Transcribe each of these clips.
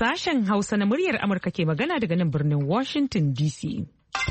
Sashen Hausa na muryar Amurka ke magana daga nan birnin Washington DC.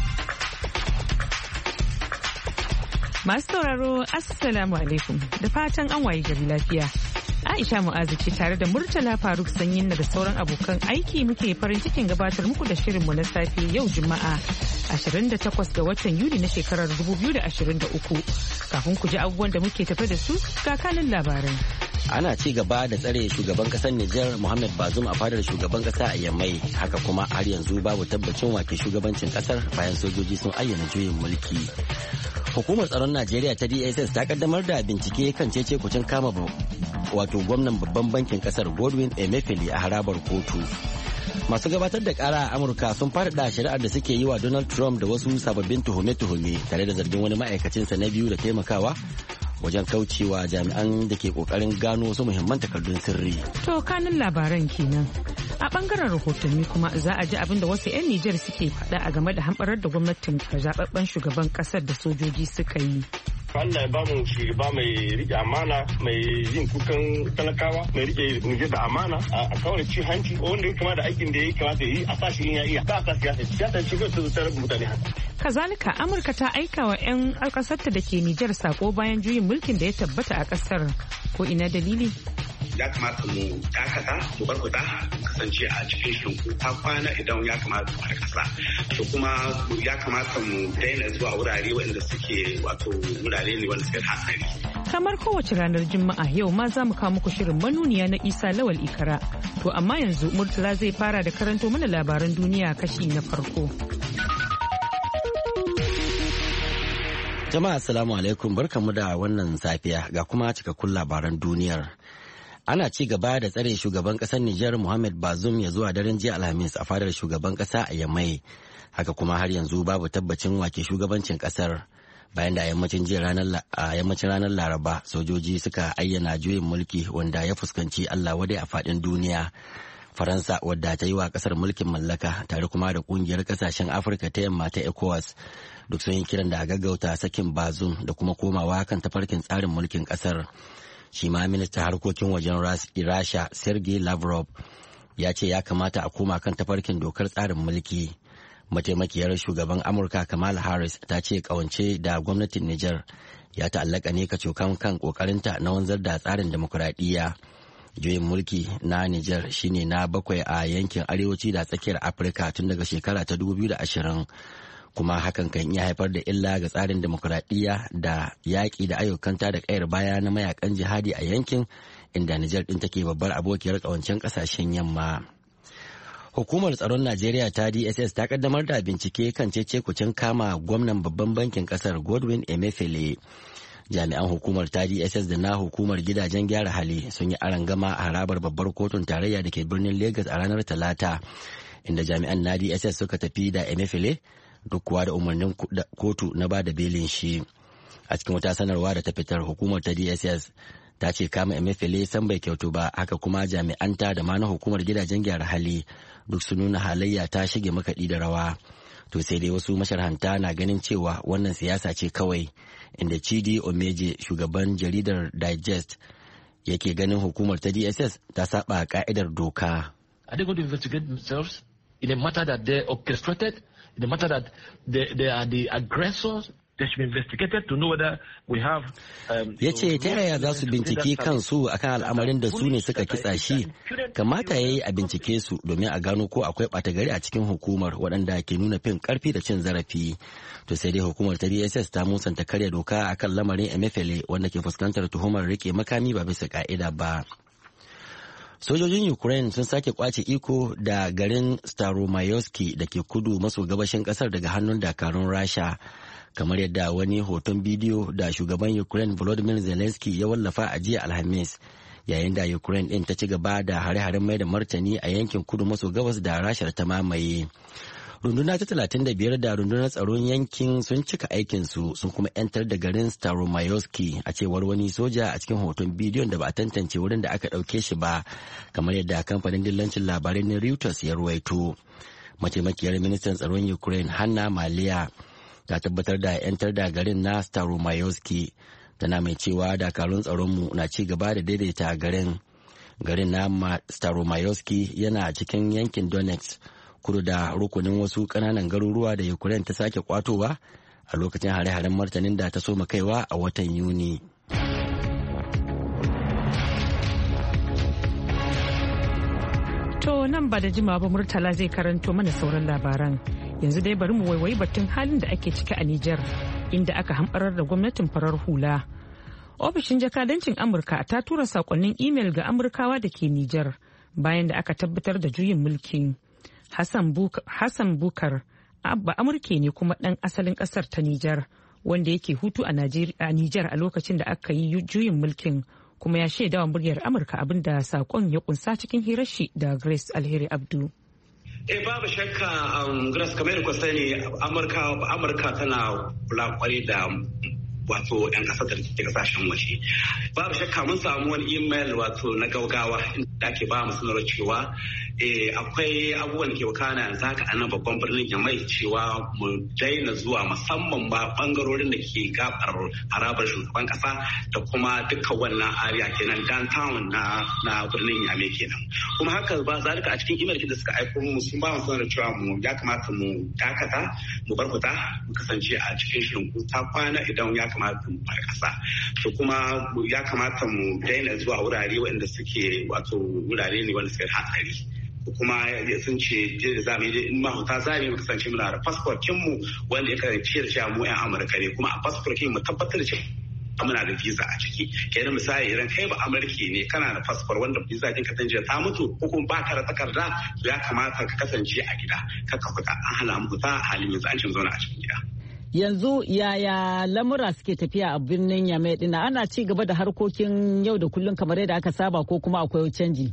Masu sauraro, Assalamu alaikum, da fatan an waye gari lafiya. Aisha Mu'azu ce tare da Murtala Faruk Sanyin da sauran abokan aiki muke farin cikin gabatar muku da shirinmu na safe yau Juma'a 28 ga watan Yuli na shekarar 2023. Kafin ku ji abubuwan da muke tafe da su ga kanin labaran. Ana ci gaba da tsare shugaban kasar Nijar Mohamed Bazoum a fadar shugaban kasa a Yamai, haka kuma har yanzu babu tabbacin wake shugabancin kasar bayan sojoji sun ayyana juyin mulki. Hukumar tsaron Najeriya ta DSS ta kaddamar da bincike kan cece kucin kama wato gwamnan babban bankin kasar Godwin Emefiele a harabar kotu. Masu gabatar da kara a Amurka sun faɗaɗa shari'ar da suke yi wa Donald Trump da wasu sababbin tuhume-tuhume tare da zargin wani ma'aikacinsa na biyu da taimakawa wajen kaucewa jami'an da ke kokarin gano wasu muhimman takardun sirri. To kanin labaran kenan. A bangaren rahotanni kuma za a ji abin da wasu 'yan Nijar suke faɗa a game da hamɓarar da gwamnatin zaɓaɓɓen shugaban ƙasar da sojoji suka yi. Allah ya ba mu shugaba mai rike amana, mai yin kukan talakawa, mai rike Nijar da amana, a kawai ci hanci wanda ya kama da aikin da ya kamata yi a sashi in ya iya. Ba a sa siyasa ce su tarar mutane haka. Kazalika Amurka ta aika wa 'yan ƙasarta da ke Nijar sako bayan juyin mulkin da ya tabbata a ƙasar. Ko ina dalili? Ya kamata mu dakata mu barkuta kasance a cikin shinku ta kwana idan ya kamata mu kasa to kuma ya kamata mu daina zuwa wurare waɗanda suke wato wurare ne wanda suke hatsari. Kamar kowace ranar Juma'a yau ma za mu kawo muku shirin manuniya na Isa Lawal Ikara. To amma yanzu Murtala zai fara da karanto mana labaran duniya kashi na farko. Jama'a assalamu alaikum, barkamu da wannan safiya ga kuma cikakkun labaran duniyar. Ana ci gaba da tsare shugaban kasar Nijar Mohamed Bazoum ya zuwa daren jiya Alhamis a fadar shugaban kasa a Yamai. Haka kuma har yanzu babu tabbacin wake shugabancin kasar. Bayan da a yammacin ranar Laraba sojoji suka ayyana juyin mulki wanda ya fuskanci Allah wadai a fadin duniya. Faransa wadda ta yi wa kasar mulkin mallaka tare kuma da kungiyar kasashen Afirka ta yamma ta ECOWAS duk sun yi kiran da a gaggauta sakin Bazoum da kuma komawa kan tafarkin tsarin mulkin kasar. Shi ma ministan harkokin wajen Rasha Sergei Lavrov ya ce ya kamata a koma kan tafarkin dokar tsarin mulki. Mataimakiyar shugaban Amurka Kamala Harris ta ce kawance da gwamnatin Nijar ya ta'allaka ne kacokan kan kokarinta na wanzar da tsarin demokuraɗiyya. Juyin mulki na Nijar shine na bakwai a yankin arewaci da tsakiyar Afirka tun daga shekara ta 2020. Kuma hakan kan iya haifar da illa ga tsarin demokuraɗiyya da yaƙi da ayyukanta da ƙayar baya na mayakan jihadi a yankin inda Nijar ɗin take babbar abokiyar ƙawancen ƙasashen yamma. Hukumar tsaron Najeriya ta DSS ta kaddamar da bincike kan cece-kucen kama gwamnan babban bankin ƙasar Godwin Emefiele. Jami'an hukumar ta DSS da na hukumar gidajen gyara hali sun yi arangama a harabar babbar kotun tarayya da ke birnin Legas a ranar Talata, inda jami'an na DSS suka tafi da Emefiele duk kuwa da umarnin kotu na ba da belin shi. A cikin wata sanarwa da ta fitar, hukumar ta DSS ta ce kama Emefiele san bai kyautu ba, haka kuma jami'anta da ma na hukumar gidajen gyara hali duk su nuna halayya ta shige makaɗi da rawa. To sai dai wasu masharhanta na ganin cewa wannan siyasa ce kawai, inda Chidi Omeje shugaban jaridar Digest yake ganin hukumar ta DSS ta saba ka'idar doka. Are they going to investigate themselves in a matter that they orchestrated? The matter that they are the aggressors, they should be investigated to know whether we have. Ya ce ta yaya za su bincike kansu akan al'amarin da su ne suka kitsa shi? Kamata ya yi a bincike su domin a gano ko akwai ɓata gari a cikin hukumar waɗanda ke nuna fin ƙarfi da cin zarafi. To sai dai hukumar ta DSS ta musanta karya doka akan lamarin Emefiele wanda ke fuskantar tuhumar rike makami ba bisa ka'ida ba. Sojojin Ukraine sun sake kwace iko da garin Staromayoski da ke kudu maso gabashin kasar daga hannun dakarun Rasha, kamar yadda wani hoton bidiyo da shugaban Ukraine Volodymyr Zelensky ya wallafa a jiya Alhamis, yayin da Ukraine din ta ci gaba da hare-haren mai da martani a yankin kudu maso gabas da Rasha ta mamaye. Runduna ta 35 da rundunar tsaron yankin sun cika aikinsu sun kuma 'yantar da garin Staromayoski a cewar wani soja a cikin hoton bidiyon da ba a tantance wurin da aka ɗauke shi ba, kamar yadda kamfanin dillancin labarai na Reuters ya ruwaito. Mataimakiyar ministan tsaron Ukraine Hanna Maliya ta tabbatar da 'yantar da garin na Staromayoski, tana mai cewa dakarun tsaronmu na ci gaba da daidaita garin. garin na Staromayorski yana cikin yankin Donetsk, kudu da rukunin wasu ƙananan garuruwa da Ukraine ta sake kwatowa a lokacin hare-haren martanin da ta soma kaiwa a watan Yuni. To nan ba da jimawa ba Murtala zai karanto mana sauran labaran. Yanzu dai bari mu waiwayi batun halin da ake ciki a Nijar, inda aka hamɓarar da gwamnatin farar hula. Ofishin jakadancin Amurka ta tura sakonnin imel ga Amurkawa da ke Nijar bayan da aka tabbatar da juyin mulkin. Hassan Bukar abba Amurke ne kuma ɗan asalin ƙasar ta Nijar, wanda yake hutu a Nijar a lokacin da aka yi juyin mulkin, kuma ya shaidawa muryar Amurka abinda sakon ya kunsa cikin hirar shi da Grace Alheri Abdu. Babu shakka Grace, kamar da sani Amurka tana kula kwarai da wato 'yan kasar da ke kasashen waje. Babu shakka mun samu wani email wato na gaugawa da ake ba mu sanarwar cewa akwai abubuwan da ke wakana yanzu haka a nan babban birnin Yamai, cewa mu daina zuwa musamman ba bangarorin da ke gabar harabar shugaban kasa da kuma dukkan wannan area kenan downtown na birnin Yamai kenan. Kuma haka ba zalika a cikin email da suka aiko mu sun ba mu sanarwar cewa mu ya kamata mu dakata mu bar fita mu kasance a cikin shirin ta kwana idan ya kamata mu bar kasa. To kuma ya kamata mu daina zuwa wurare waɗanda suke wato wurare ne wanda suke hatsari. Kuma sun ce da za mu yi in mahuta za mu kasance muna da fasforkin mu wanda ya kasance da cewa mu 'yan Amurka ne, kuma a fasforkin mu tabbatar da cewa muna da visa a ciki. Kenan misali idan kai ba Amurki ne kana da fasfor wanda visa din ka tanje ta mutu ko kuma ba ka da takarda, to ya kamata ka kasance a gida ka fita. An hana mu fita a halin yanzu, an cin zauna a cikin gida. Yanzu yaya lamura suke tafiya a birnin Yamai ɗin? Ana ci gaba da harkokin yau da kullum kamar yadda aka saba ko kuma akwai canji?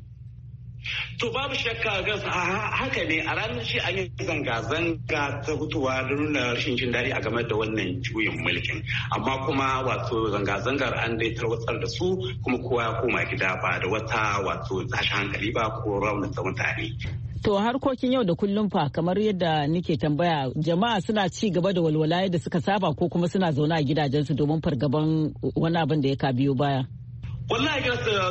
To babu shakka haka ne, a ranar shi an yi zanga-zanga ta hutuwa da nuna rashin jin daɗi a game da wannan juyin mulkin, amma kuma wato zanga-zangar an dai tarwatsar da su, kuma kowa ya koma gida ba da wata wato tashin hankali ba ko raunata mutane. To harkokin yau da kullum fa, kamar yadda nake tambaya, jama'a suna ci gaba da walwala yadda suka saba ko kuma suna zaune a gidajensu domin fargaban wani abin da ya ka biyo baya? Wallahi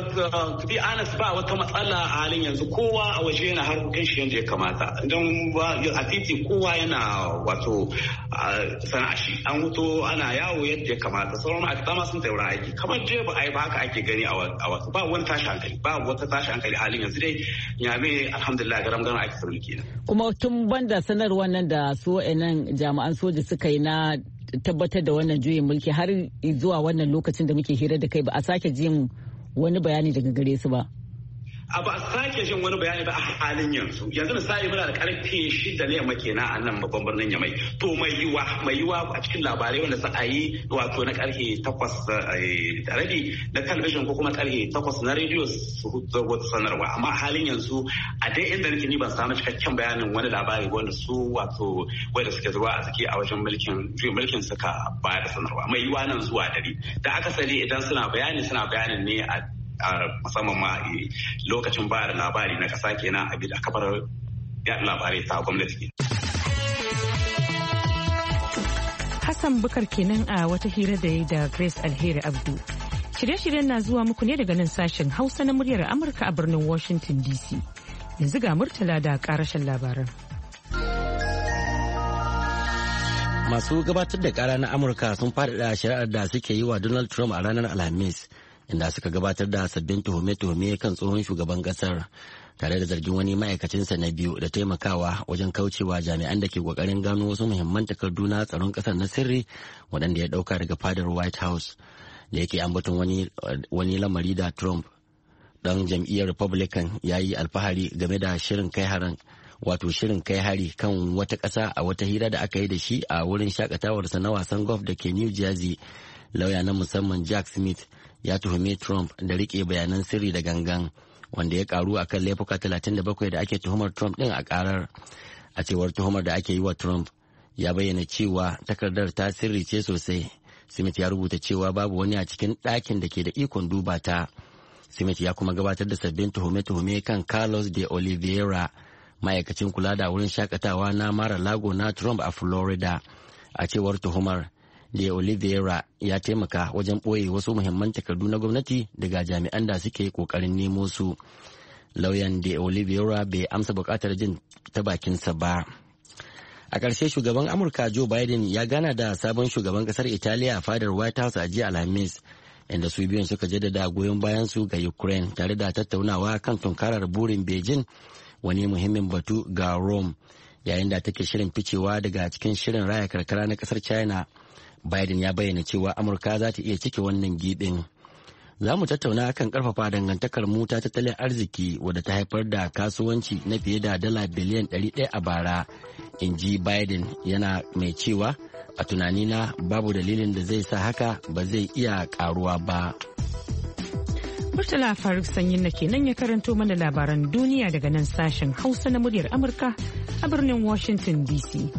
to be honest, ba wata matsala a halin yanzu. Kowa a waje yana harkokin shi yadda ya kamata. Don a titi kowa yana wato sana'a shi. An huto ana yawo yadda ya kamata. Sauran ma'aikata ma sun taura aiki. Kamar je ba a yi ba haka ake gani a wasu. Ba wani tashi hankali. Ba wata tashi hankali a halin yanzu dai. Yame alhamdulillah garam aiki sauri kenan. Kuma tun banda sanarwar nan da su wa'annan jami'an soja suka yi na tabbatar da wannan juyin mulki har zuwa wannan lokacin da muke hira da kai, ba a sake jin wani bayani daga gare su ba. Ba a sake jin wani bayani ba a halin yanzu. Yanzu misali muna da karfe 6 na yamma kenan a nan babban birnin Yamai. To mai yiwa a cikin labarai wanda suka yi wato na karfe 8 da rabi na talabijin ko kuma karfe 8 na rediyo su wata sanarwa. Amma a halin yanzu a dai inda nake ni ban samu cikakken bayanin wani labari wanda su wato wanda suke zuwa a tsaki a wajen mulkin suka bayar da sanarwa. Mai yiwa nan zuwa dare. Da akasari idan suna bayanin ne a musamman ma lokacin ba da labari na kasa kenan a kafar yaɗa labarai ta gwamnati. Hassan Bukar kenan a wata hira da ya da Grace Alheri Abdu. Shirye-shiryen na zuwa muku ne daga nan sashen Hausa na muryar Amurka a birnin Washington DC. Yanzu ga Murtala da karashen labaran. Masu gabatar da kara na Amurka sun faɗaɗa shari'ar da suke yi wa Donald Trump a ranar Alhamis, inda suka gabatar da sabbin tuhume-tuhume kan tsohon shugaban kasar, tare da zargin wani ma'aikacinsa na biyu da taimakawa wajen kaucewa jami'an da ke kokarin gano wasu muhimman takardu na tsaron kasar na sirri waɗanda ya ɗauka daga fadar White House. Da yake ambaton wani lamari da Trump ɗan jam'iyyar Republican ya yi alfahari game da shirin kai hari kan wata ƙasa a wata hira da aka yi da shi a wurin shakatawarsa na wasan golf da ke New Jersey. Lauya na musamman Jack Smith ya tuhumi Trump da rike bayanan sirri da gangan, wanda ya karu akan laifuka 37 da ake tuhumar Trump din a karar. A cewar tuhumar da ake yi wa Trump, ya bayyana cewa takardar ta sirri ce sosai. Smith ya rubuta cewa babu wani a cikin ɗakin da ke da ikon duba ta. Smith ya kuma gabatar da sabbin tuhume-tuhume kan Carlos de Oliveira, ma'aikacin kula da wurin shakatawa na Mar-a-Lago na Trump a Florida. A cewar tuhumar, De Oliveira ya taimaka wajen ɓoye wasu muhimman takardu na gwamnati daga jami'an da suke ƙoƙarin nemo su. Lauyan De Oliveira bai amsa buƙatar jin ta bakinsa ba. A ƙarshe shugaban Amurka Joe Biden ya gana da sabon shugaban ƙasar Italiya a fadar White House a jiya Alhamis, inda su biyun suka jaddada goyon bayansu ga Ukraine tare da tattaunawa kan tunkarar burin Beijing, wani muhimmin batu ga Rome, yayin da take shirin ficewa daga cikin shirin raya karkara na ƙasar China. Biden ya bayyana cewa Amurka za ta iya cike wannan gibin. Za mu tattauna kan karfafa dangantakar mu ta tattalin arziki wadda ta haifar da kasuwanci na fiye da dala biliyan 100 a bara, in ji Biden, yana mai cewa a tunanina babu dalilin da zai sa haka ba zai iya karuwa ba. Murtala Faruk Sanyin na kenan ya karanto mana labaran duniya daga nan sashen Hausa na muryar Amurka a birnin Washington DC.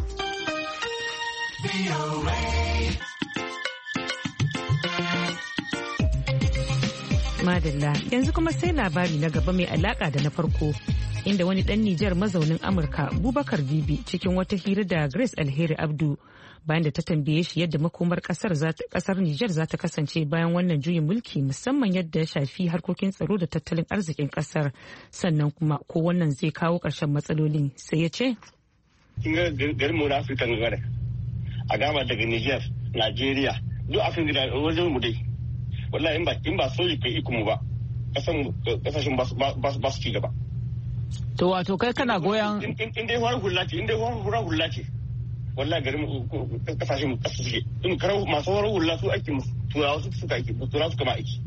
Madalla, yanzu kuma sai labari na gaba mai alaka da na farko, inda wani dan Nijar mazaunin Amurka Bubakar Bibi cikin wata hira da Grace Alheri Abdu bayan da ta tambaye shi yadda makomar kasar Nijar za ta kasance bayan wannan juyin mulki, musamman yadda ya shafi harkokin tsaro da tattalin arzikin kasar, sannan kuma ko wannan zai kawo ƙarshen matsalolin, sai ya ce. Kin ga garin mu na Afirka ne a gama daga Nijar, Najeriya, duk Afirka da wajen mu dai. Wallahi in ba soji kai iko mu ba, kasashen ba su ci gaba. To wato kai kana goyon in dai horar hula ce wallahi garin kasashen kasu suke in karau masu horar hula su aiki turawa su suka aiki turawa su kama aiki.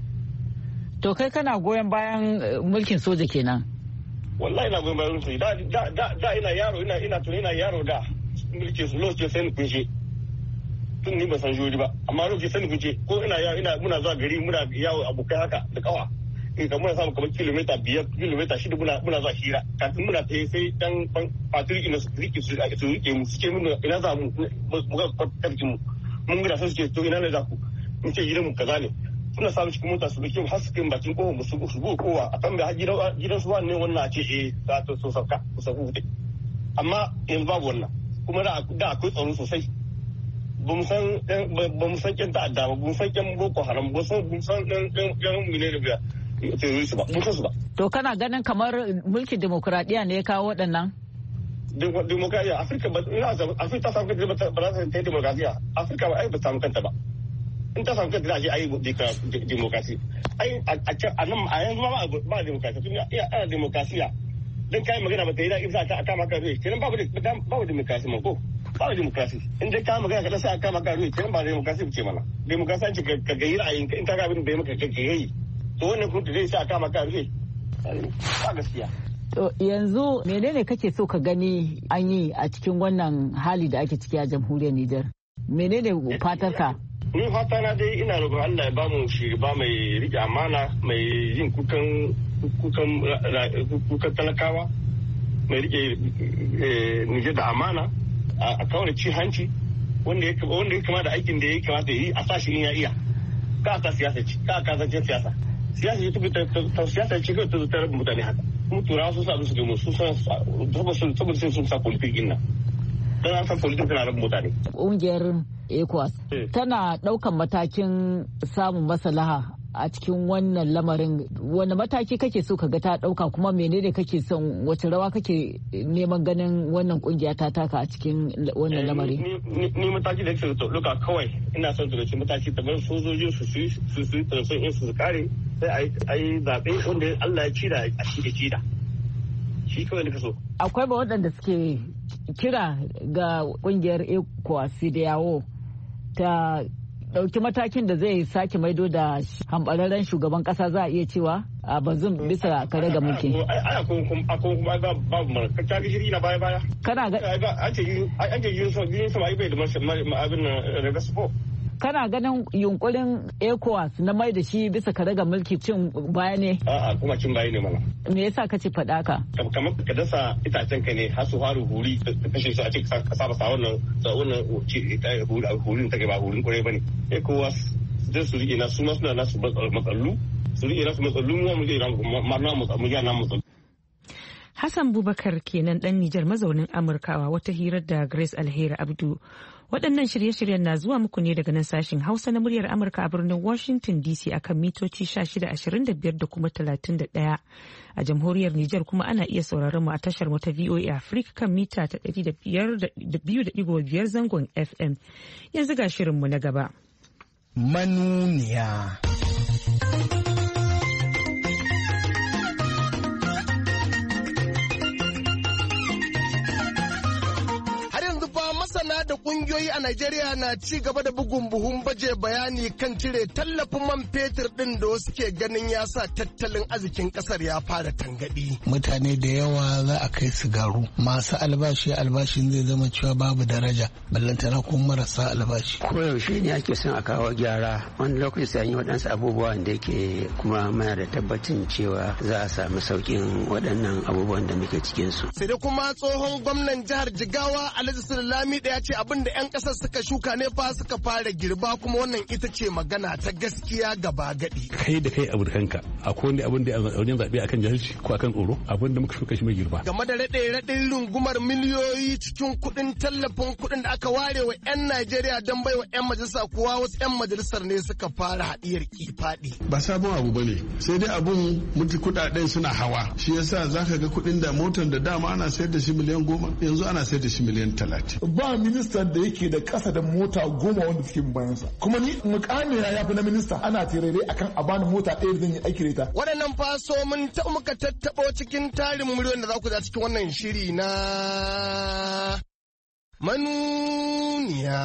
To kai kana goyon bayan mulkin soja kenan? Wallahi ina goyon bayan soja da ina yaro ina yaro da mulkin su lokacin sai ni kunshe tun ni ba san jori ba, amma lokacin sai ni kunshe ko ina muna zuwa gari muna yawo abokai haka da kawa. Ka muna samu kamar kilomita 5 kilomita 6 muna zuwa hira kafin muna ta sai dan patrick ina su rike mu suke mun ina za mu ga karkin mu mun gida sai suke to ina ne za ku mun ce gidan mu kaza ne suna samu cikin mota su rike mu har su kai bakin kowa mu su go kowa a kan da gidan su wannan a ce za ta so sauka ku sauka wuce amma yanzu babu wannan kuma da akwai tsaro sosai ba mu san kyan ta'adda ba mu san kyan boko haram ba mu san yan miliyar biya ba. To kana ganin kamar mulkin demokuraɗiyya ne ya kawo waɗannan? Demokuraɗiyya Afirka ta samu kanta ba za ta yi demokuraɗiyya. Afirka ba ta samu kanta ba. In ta samu kanta za a je a yi demokuraɗiyya. A nan a yanzu ba demokuraɗiyya tun ana demokuraɗiyya. Don kayan magana ba ta yi da isa a kama kan ruwa kenan babu demokuraɗiyya man ko babu demokuraɗiyya. In dai kayan magana kaɗan sai a kama kan ruwa kenan ba demokuraɗiyya ce mana. Demokuraɗiyya ce ka gayi ra'ayin in ka ga abin da ya maka ka gayi. To wannan kuma zai sa kama ka rufe ba gaskiya. To yanzu menene kake so ka gani an yi a cikin wannan hali da ake ciki a jamhuriyar Nijar? Menene fatar ka? Ni fata na dai ina roƙon Allah ya ba mu shugaba mai riƙe amana, mai yin kukan talakawa, mai riƙe Nijar da amana, a kawai ci hanci wanda ya kama da aikin da ya kamata ya yi a sashi in ya iya. Ka a sa siyasa ci, ka a kasancin siyasa. Siyasa ce kawai ta zutar mutane haka kuma turawa sun sa su gemu sun san saboda sun sa politik din nan don an san politik tana rabin mutane. Ƙungiyar ECOWAS tana ɗaukan matakin samun maslaha a cikin wannan lamarin. Wani mataki kake so ka ga ta ɗauka kuma menene kake son wace rawa kake neman ganin wannan ƙungiya ta taka a cikin wannan lamari? Ni mataki da yake ɗauka kawai ina son su dauki mataki kamar sojoji su tarson in su kare sai a yi zaɓe wanda Allah ya cida a cida shi kawai da so. Akwai ba waɗanda suke kira ga ƙungiyar ECOWAS da yawo ta ɗauki matakin da zai sake maido da hambararren shugaban ƙasa, za a iya cewa a Bazoum bisa kare ga mulki. Akwai kuma babu mara ka gishiri na baya. Kana ga an ce yin sama bai da abin reversible. Kana ganin yunkurin ECOWAS na mai da shi bisa kare ga mulki cin baya ne? A'a kuma cin baya ne mana. Me yasa kace faɗa ka? Kamar ka dasa itacen ka ne har su faru huri ka kashe su a cikin ka saba sa wannan hurin take ba hurin kure bane. ECOWAS zai su rike na su ma suna nasu matsallu su rike nasu matsallu mu je na matsallu. Hassan Bubakar kenan ɗan Nijar mazaunin Amurkawa wata hirar da Grace Alheri Abdu. Waɗannan shirye-shiryen na zuwa muku ne daga nan sashen Hausa na muryar Amurka a birnin Washington DC akan mitoci 1625 da kuma 31. A jamhuriyar Nijar kuma ana iya sauraron mu a tashar mu ta VOA Africa kan mita ta 102.5 zangon FM. Yanzu ga shirin mu na gaba. Manuniya. Da kungiyoyi a Najeriya na ci gaba da bugun buhun baje bayani kan cire tallafin man fetur din da wasu ke ganin ya sa tattalin arzikin kasar ya fara tangadi. Mutane da yawa za a kai su garu, masu albashin zai zama cewa babu daraja, ballantana kuma marasa albashi. Koyaushe ne ake son a kawo gyara, wani lokaci sai an yi waɗansu abubuwan da yake kuma mana da tabbacin cewa za a samu sauƙin waɗannan abubuwan da muke cikin su. Sai dai kuma tsohon gwamnan jihar Jigawa Alhaji Sulami da ya ce abin da 'yan ƙasar suka shuka ne fa suka fara girba, kuma wannan ita ce magana ta gaskiya gaba gadi. Kai da kai abu da kanka, akwai wani abin da a wajen zaɓe akan jahilci ko akan tsoro, abin da muka shuka shi mai girba. Game da raɗe-raɗin rungumar miliyoyi cikin kuɗin tallafin kuɗin da aka ware wa 'yan Najeriya don baiwa 'yan majalisa, kuwa wasu 'yan majalisar ne suka fara haɗiyar kifaɗi. Ba sabon abu ba ne, sai dai abun mutu kuɗaɗen suna hawa. Shi yasa zaka ga kuɗin da motar da dama ana sayar da shi miliyan 10, yanzu ana sayar da shi miliyan 30. Ba ministan da yake da kasa da mota 10 wanda suke bayansa, kuma ni mukami ya fi na minista. Ana tirare akan a bani mota ɗaya zan yi aiki da ita. Waɗannan faso mun ta muka tattaɓo cikin tarin miliyon da za ku za cikin wannan shiri na manuniya.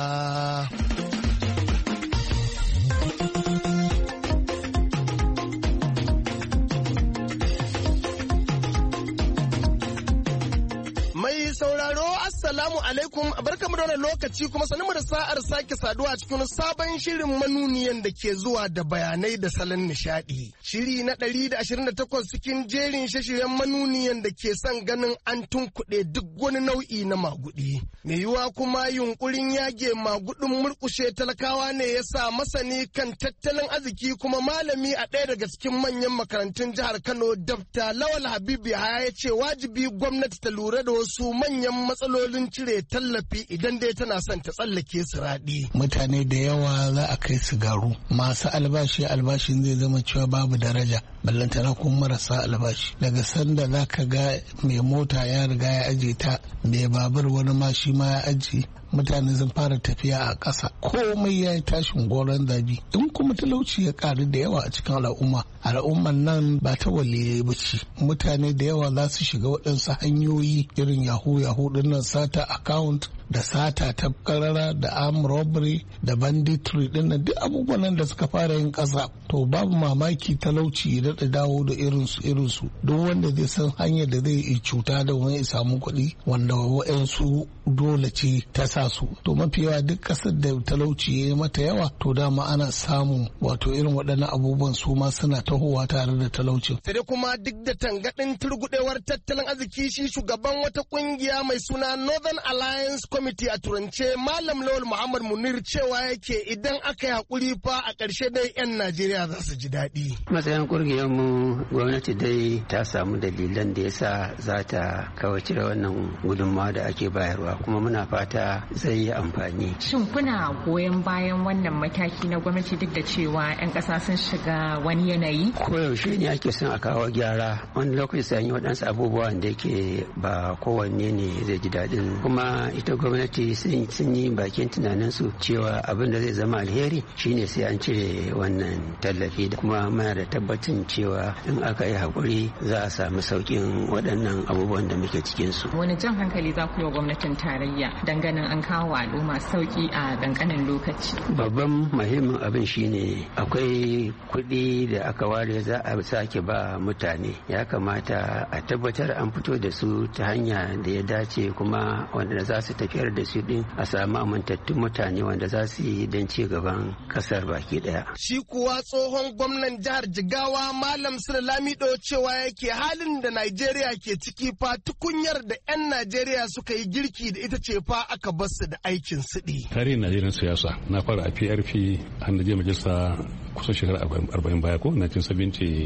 Sauraro assalamu alaikum, barkamu da wannan lokaci kuma sanin da sa'ar sake saduwa cikin sabon shirin manuniyan da ke zuwa da bayanai da salon nishadi. Shiri na 128 cikin jerin shiryen manuniyan da ke son ganin an tunkuɗe duk wani nau'i na magudi. Mai yiwuwa kuma yunkurin yage magudin murkushe talakawa ne ya sa masani kan tattalin arziki kuma malami a ɗaya daga cikin manyan makarantun jihar Kano, Dr. Lawal Habib Yahaya ya ce wajibi gwamnati ta lura da wasu manyan matsalolin cire tallafi idan dai tana son ta tsallake su raɗi. Mutane da yawa za a kai su garu, masu albashin zai zama cewa babu daraja, ballantana kuma marasa albashi. Daga sanda za ka ga mai mota ya riga ya aje ta, mai babur wani ma shi ma ya aje, mutane sun fara tafiya a ƙasa, komai ya yi tashin goron zabi. In kuma talauci ya ƙaru da yawa a cikin al'umman nan ba ta waliye ba ce. Mutane da yawa za su shiga waɗansu hanyoyi irin yahu dinnan, sata account da sata ta karara da armed robbery da banditry dinnan, duk abubuwan da suka fara yin ƙasa. To babu mamaki talauci ya daɗa dawo da irinsu. Duk wanda zai san hanyar da zai yi cuta da wani ya samu kuɗi wanda wa'yansu dole ce ta sa su. To mafi yawa duk ƙasar da talauci ya yi mata yawa, to dama ana samun wato irin waɗannan abubuwan su ma suna tahowa tare da talaucin. Sai dai kuma duk da tangaɗin turgudewar tattalin arziki, shi shugaban wata ƙungiya mai suna Northern Alliance Committee a turance, Malam Lawal Muhammad Munir, cewa yake idan aka yi hakuri fa a ƙarshe dai 'yan Najeriya za su ji daɗi. Matsayin mu gwamnati dai ta samu dalilan da yasa za ta kawai cire wannan gudunmawa da ake bayarwa, kuma muna fata zai yi amfani. Shin kuna goyon bayan wannan mataki na gwamnati duk da cewa 'yan ƙasa sun shiga wani yanayi? Koyaushe ne ake son a kawo gyara, wani lokaci sai an yi waɗansu abubuwan da yake ba kowanne ne zai ji daɗin. Kuma ita gwamnati sun yi bakin tunaninsu cewa abin da zai zama alheri shine sai an cire wannan tallafi, da kuma muna da tabbacin cewa in aka yi haƙuri za a samu sauƙin waɗannan abubuwan da muke cikinsu. Wani jan hankali za ku yi wa gwamnatin tarayya don ganin an kawo al'umma sauƙi a ƙanƙanin lokaci? Babban muhimmin abin shine akwai kuɗi da aka ware za a sake ba mutane, ya kamata a tabbatar an fito da su ta hanya da ya dace, kuma wanda za su tafiyar da su din a samu amintattun mutane wanda za su yi don ci gaban kasar baki daya. Shi kuwa tsohon gwamnan jihar Jigawa Malam Sule Lamido cewa yake halin da Najeriya ke ciki fa tukunyar da 'yan Najeriya suka yi girki da ita ce fa aka bar su da aikin siɗi. Tarihin Najeriya siyasa na fara a PRP, an da je majalisa kusan shekara 40 baya ko 1970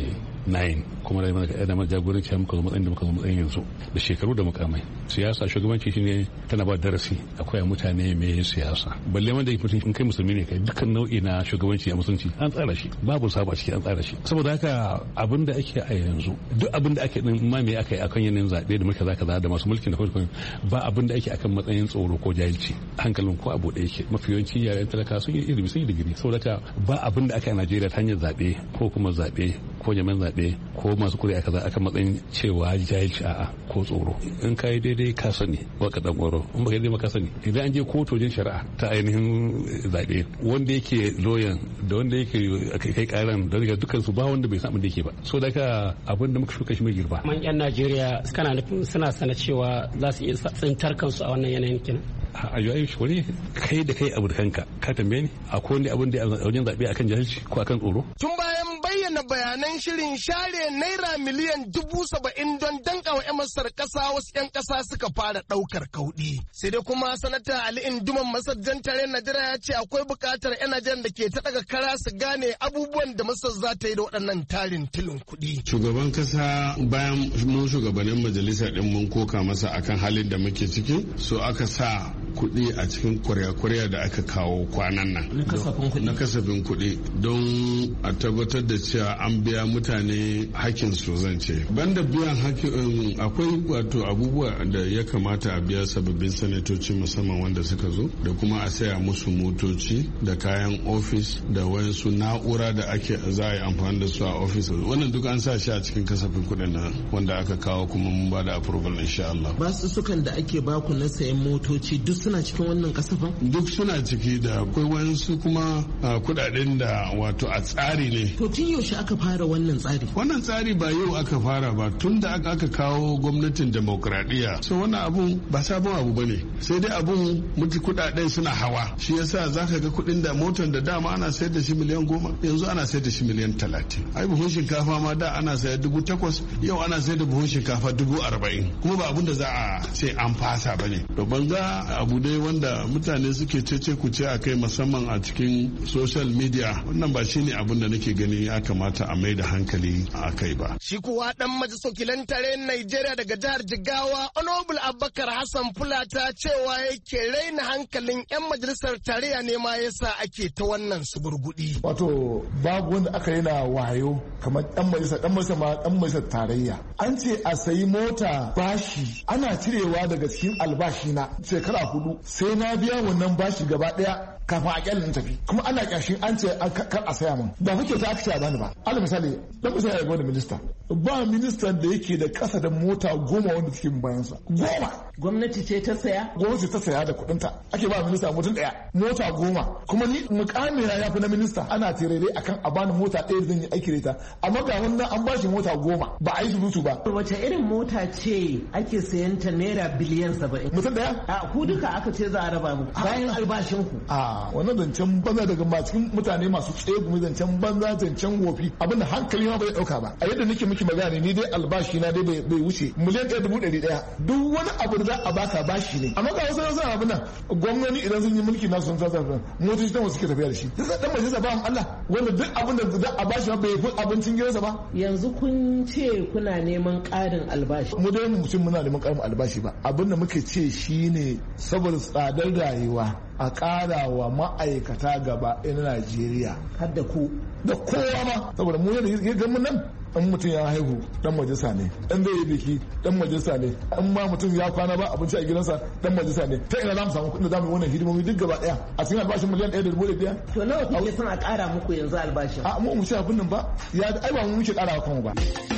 2009 kuma da mana jagoranci muka zo matsayin da muka zo matsayin yanzu da shekaru da mukamai. Siyasa shugabanci shine tana ba darasi akwai mutane me siyasa. Balle wanda mutum in kai musulmi ne kai dukkan nau'i na shugabanci a musulunci an tsara shi babu sabo a ciki an tsara shi. Saboda haka abin da ake a yanzu duk abin da ake din ma me aka yi akan yanayin zabe da muka zaka da masu mulkin da kuma ba abin da ake akan matsayin tsoro ko jahilci hankalin ko abu da yake mafi yawanci yaran talaka sun yi ilimi sun yi digiri. Saboda haka ba abin da aka yi a Najeriya ta hanyar zabe ko kuma zabe ko jaman zabe ko masu kuri'a kaza akan matsayin cewa jahilci a'a ko tsoro. In ka yi daidai ka sani ba ka dan goro in ba ka daidai ka sani idan an je kotojin shari'a ta ainihin zabe wanda yake loyan da wanda yake kai karan da daga dukkan su ba wanda bai san abin da yake ba. So da ka abin da muka shuka shi mai girba. Man yan Najeriya kana nufin suna sana cewa za su iya tsintar kansu a wannan yanayin kenan. A yi shi wani kai da kai abu da kanka ka tambaye ni akwai wani abin da a wajen zaɓe akan jahilci ko akan tsoro. Tun bayan bayyana bayanan shirin share naira miliyan 70,000 don danka wa 'yan Masar ƙasa wasu 'yan ƙasa suka fara ɗaukar kauɗi. Sai dai kuma sanata Ali Induman Masar jan tare Najeriya ya ce akwai buƙatar 'yan Najeriya da ke ta ɗaga kara su gane abubuwan da Masar za ta yi da waɗannan tarin tilin kuɗi. Shugaban kasa bayan mun shugabannin majalisa ɗin mun koka masa akan halin da muke ciki so aka sa kuɗi a cikin kwarya-kwarya da aka kawo kwanan nan na kasafin kuɗi don a tabbatar da cewa an biya mutane hakkin su zance banda biyan hakkin akwai wato abubuwa da ya kamata a biya sababbin sanatoci musamman wanda suka zo da kuma a saya musu motoci da kayan ofis da wayansu na'ura da ake za a yi amfani da su a ofis wannan duk an sa shi a cikin kasafin kuɗin nan wanda aka kawo kuma mun ba da approval insha Allah. Basu sukan da ake baku na sayan motoci duk suna cikin wannan kasafin? Duk suna ciki da akwai wayansu kuma kudaden da wato a tsari ne. To tun yaushe aka fara wannan tsari? Wannan tsari ba yau aka fara ba tun da aka kawo gwamnatin demokradiyya. So wannan abun ba sabon abu bane sai dai abun kudaden suna hawa shi yasa zaka ga kudin da motar da dama ana sayar da shi miliyan 10 yanzu ana sayar da shi miliyan 30. Ai buhun shinkafa ma da ana sayar 8,000 yau ana sayar da buhun shinkafa 40,000 kuma ba abun da za a ce an fasa bane. To banza abu dai wanda mutane suke cece kuce a kai musamman a cikin social media wannan ba shine abin da nake gani ya kamata a mai da hankali a kai ba. Shi kuwa dan majalisar wakilan tarayyar Najeriya daga jihar Jigawa Honorable Abubakar Hassan Fulata cewa yake raina hankalin 'yan majalisar tarayya ne ma yasa ake ta wannan suburgudi. Wato babu wanda aka yi na wayo kamar dan majalisar tarayya. An ce a sayi mota bashi ana cirewa daga cikin albashi na shekara 4 sai na biya wannan bashi gaba daya kafin a kyalin tafi kuma ana kyashin an ce kar a saya min ba kuke ta aka ce a bani ba. Alal misali dan misali ya gwada minista ba ministan da yake da kasa da mota 10 wanda take bayansa 10. Gwamnati ce ta saya? Gwamnati ta saya da kudinta ake ba minista mutum daya mota 10 kuma ni mukamina ya fi na minista ana tirare akan a bani mota ɗaya da zan yi aiki da ita amma ga wannan an bashi mota 10 ba a yi surutu ba. Wace irin mota ce ake sayan ta naira biliyan 70? Mutum daya? A ku duka aka ce za a raba mu bayan albashin ku. Wannan zancen banza daga cikin mutane masu tsegumi zancen banza zancen wofi abinda hankali ma bai dauka ba. A yadda nake miki magana ni dai albashi na dai bai wuce miliyan 1,100 duk wani abu da za a baka bashi ne amma ga wasu yanzu abin nan gwamnati idan sun yi mulki nasu sun tsasa motoci ta wasu suke tafiya da shi sai dan majalisa ba Allah wanda duk abin da za a bashi bai fi abincin gidansa ba. Yanzu kun ce kuna neman ƙarin albashi. Mu dai mutum muna neman ƙarin albashi ba abin da muke ce shine saboda tsadar rayuwa a ƙara wa ma'aikata gaba na Najeriya har da ku da kowa ma saboda mu ya ga mun nan in mutum ya haihu dan majalisa ne dan zai yi biki dan majalisa ne in ma mutum ya kwana ba abinci a gidansa dan majalisa ne ta ina za mu samu kuɗin da za mu yi wannan hidimomi duk gaba ɗaya a cikin albashin miliyan 1,500. To nawa kuke son a ƙara muku yanzu albashin? A mu ce abin nan ba ya ai ba mu muke ƙarawa kanmu ba.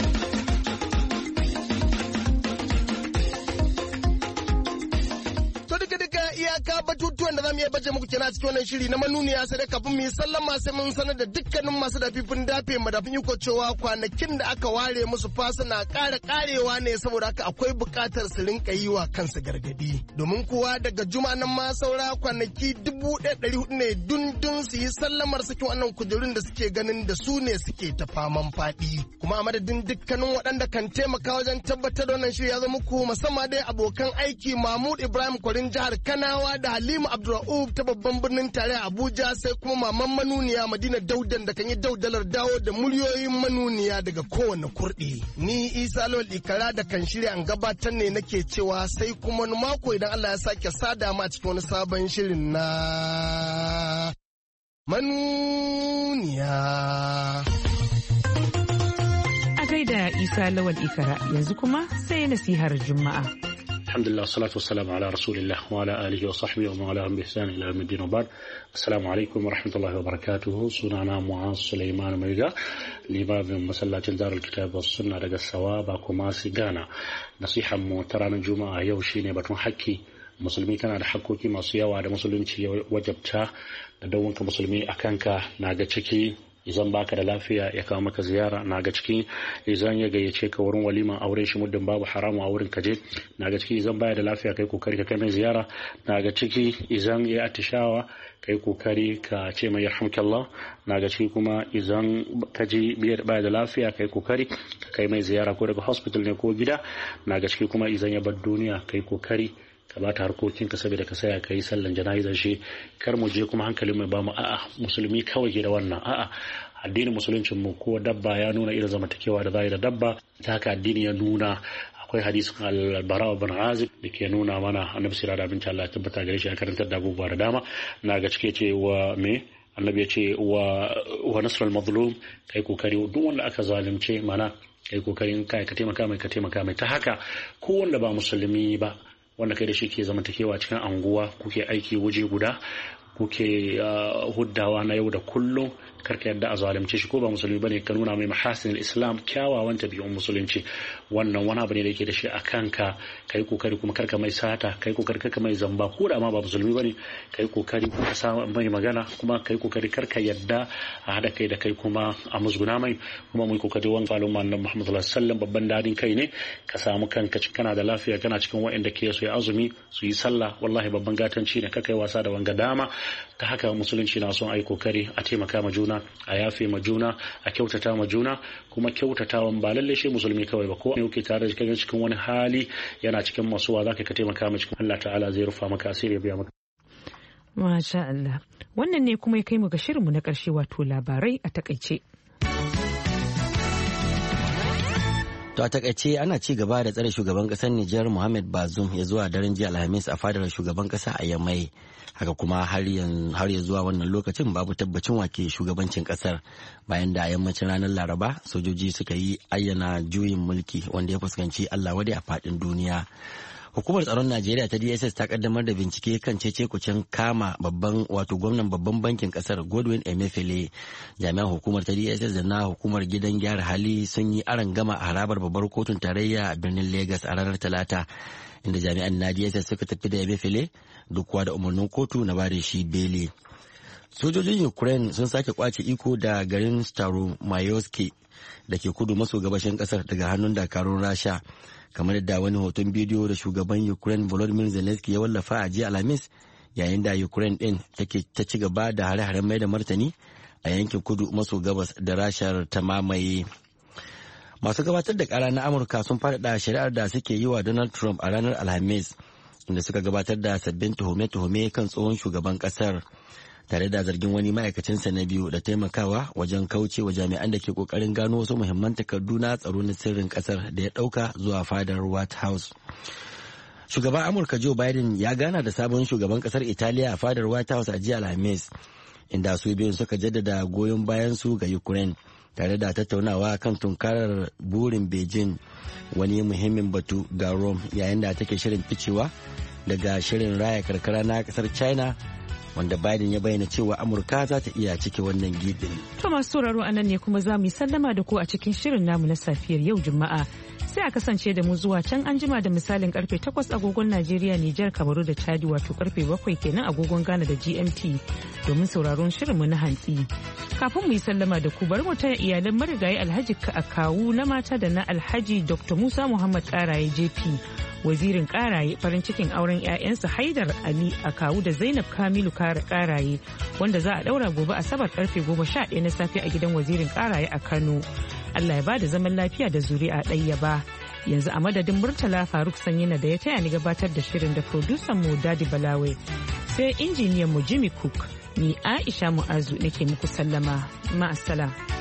iyaka batutuwan da zamu iya baje muku kenan cikin wannan shiri na manuniya sai dai kafin mu yi sallama sai mun sanar da dukkanin masu dafifin dafe madafin iko cewa kwanakin da aka ware musu fa suna ƙara ƙarewa ne saboda haka akwai buƙatar su rinka yi wa kansu gargadi domin kuwa daga juma'a nan ma saura kwanaki 1,400 ne dundun su yi sallamar sakin wannan kujerun da suke ganin da su ne suke ta faman faɗi kuma a madadin dukkanin waɗanda kan taimaka wajen tabbatar da wannan shiri ya zo muku musamman dai abokan aiki Mahmud Ibrahim Kwarin jihar Kano Kanawa da Halima Abdurrauf ta babban birnin tarayya Abuja, sai kuma maman manuniya Madina Daudan da kan yi daudalar dawo da muryoyin manuniya daga kowane kurɗi. Ni Isa Lawal Ikara da kan shirya an gabatar ne nake cewa sai kuma wani mako idan Allah ya sake sada mu a cikin wani sabon shirin na manuniya. A gaida Isa Lawal Ikara, yanzu kuma sai nasihar Juma'a. Alhamdulillah, salatu wassalamu ala rasulillah wa ala alihi wa sahbihi wa ma'alahum bi ihsan ila yawmiddin wa ba'd. Assalamu alaikum wa rahmatullahi wa barakatuhu. Sunana Mu'az Sulaiman Maiga, limamin masallacin Darul Kitab was Sunna daga Sawaba kuma Sigana. Nasihan mu ta ranar Juma'a yau shine batun haƙƙi. Musulmi kana da hakkoki masu yawa da musulunci ya wajabta da dawwanka musulmi a kanka, na ga ciki idan baka da lafiya ya kawo maka ziyara, na ga ciki idan ya gayyace ka wurin waliman auren shi muddin babu haramu a wurin kaje, na ga ciki idan baya da lafiya kai kokari ka kai mai ziyara, na ga ciki idan ya atishawa kai kokari ka ce mai yarhamkallah, na ga ciki kuma idan ka ji baya da lafiya kai kokari ka kai mai ziyara ko daga hospital ne ko gida, na ga ciki kuma idan ya bar duniya kai kokari ka bata harkokinka saboda ka saya ka yi sallan jana'izar shi. Kar mu je kuma hankalin mai bamu a'a musulmi kawai ke da wannan, a'a addinin musuluncin mu ko dabba ya nuna irin zamantakewa da zai da dabba, ta haka addini ya nuna. Akwai hadisin al-Bara ibn Azib da ke nuna mana annabi sirra da abinci Allah ya tabbata gare shi ya karantar da abubuwa da dama, na ga cike ce wa me annabi ya ce wa nasrul mazlum, kai kokari duk wanda aka zalunce mana kai kokarin kai ka taimaka mai ta haka ko wanda ba musulmi ba wanda kai da shi ke zamantakewa cikin anguwa, kuke aiki waje guda, kuke huddawa na yau da kullum, karka yadda a zalunce shi ko ba musulmi bane, ka nuna mai mahasin islam, kyawawan tabi'un musulunci. Wannan wani abu ne da yake da shi a kanka, kai kokari kuma karka mai sata, kai kokari karka mai zamba ko da ma ba musulmi bane, kai kokari ka sa mai magana, kuma kai kokari karka yadda a hada kai da kai kuma a musguna mai, kuma mu kokari wani al'umma annabi Muhammad sallallahu alaihi wasallam babban dadin kai ne ka samu kanka kana da lafiya, kana cikin waɗanda ke so ya azumi su yi sallah, wallahi babban gatanci ne, ka kai wasa da wanga dama. Ta haka musulunci na son ai kokari a taimaka ma juna, a yafe ma juna, a kyautata ma juna, kuma kyautatawan ba lalle shi musulmi kawai ba, ko ne yake tare da kai cikin wani hali yana cikin masuwa zaka ka taimaka ma cikin Allah ta'ala zai rufa maka asiri ya biya maka. Masha Allah, wannan ne kuma ya kai mu ga shirinmu na ƙarshe, wato labarai a takaice. To a takaice ana ci gaba da tsare shugaban kasar Nijar Mohamed Bazoum ya zuwa daren jiya Alhamis a fadar shugaban kasa a Yamai. Haka kuma har ya zuwa wannan lokacin babu tabbacin wake shugabancin kasar, bayan da a yammacin ranar Laraba sojoji suka yi ayyana juyin mulki wanda ya fuskanci Allah wadai a fadin duniya. Hukumar tsaron Najeriya ta DSS ta kaddamar da bincike kan cece-kucen kama gwamnan babban bankin kasar Godwin Emefiele. Jami'an hukumar ta DSS da na hukumar gidan gyara hali sun yi arangama a harabar babbar kotun tarayya a birnin Lagos a ranar Talata, inda jami'an na DSS suka tafi da Emefiele duk da umarnin kotu na bada shi beli. Sojojin Ukraine sun sake kwace iko da garin Staromayoski da ke kudu maso gabashin kasar daga hannun dakarun Rasha, kamar da wani hoton bidiyo da shugaban Ukraine Volodymyr Zelensky ya wallafa a jiya Alhamis, yayin da Ukraine din ta ci gaba da hare-haren mai da martani a yankin kudu maso gabas da Rashar ta mamaye. Masu gabatar da kara na Amurka sun faɗaɗa shari'ar da suke yi wa Donald Trump a ranar Alhamis, inda suka gabatar da sabbin tuhume-tuhume kan tsohon shugaban kasar, tare da zargin wani ma'aikacinsa na biyu da taimakawa wajen kauce wa jami'an da ke kokarin gano wasu muhimman takardu na tsaro na sirrin kasar da ya dauka zuwa fadar White House. Shugaban Amurka Joe Biden ya gana da sabon shugaban kasar Italiya a fadar White House a jiya Alhamis, inda su biyun suka jaddada goyon bayan su ga Ukraine, tare da tattaunawa kan tunkarar burin Beijing, wani muhimmin batu ga Rome yayin da take shirin ficewa daga shirin raya karkara na kasar China, wanda Biden ya bayyana cewa Amurka za ta iya cike wannan gidin. To masu sauraro a nan ne kuma za mu yi sallama da ku a cikin shirin namu na safiyar yau Juma'a. Sai a kasance da mu zuwa can an jima da misalin karfe 8 agogon Najeriya, Nijar, Kamaru da Chadi, wato karfe 7 kenan agogon Ghana da GMT domin sauraron shirinmu na hantsi. Kafin mu yi sallama da ku bari mu taya iyalan marigayi Alhaji Akawu na mata da na Alhaji Dr. Musa Muhammad Karaye JP, wazirin Karaye, farin cikin auren 'ya'yansa Haidar Ali Akawu da Zainab Kamilu Karaye, wanda za a daura gobe Asabar karfe 11 na safe a gidan wazirin Karaye a Kano. Allah ya bada zaman lafiya da zuri'a ɗayyaba. Yanzu a madadin Murtala Faruk Sanyina da ya taya ni gabatar da shirin da producer mu Dadi Balawe sai injiniyan mu Jimmy Cook ni Aisha Mu'azu nake muku sallama ma'assalam.